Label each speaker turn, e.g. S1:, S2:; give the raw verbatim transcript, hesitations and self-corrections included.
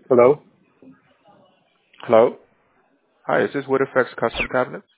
S1: Hello?
S2: Hello. Hi, is this Wood Effects Custom Cabinets?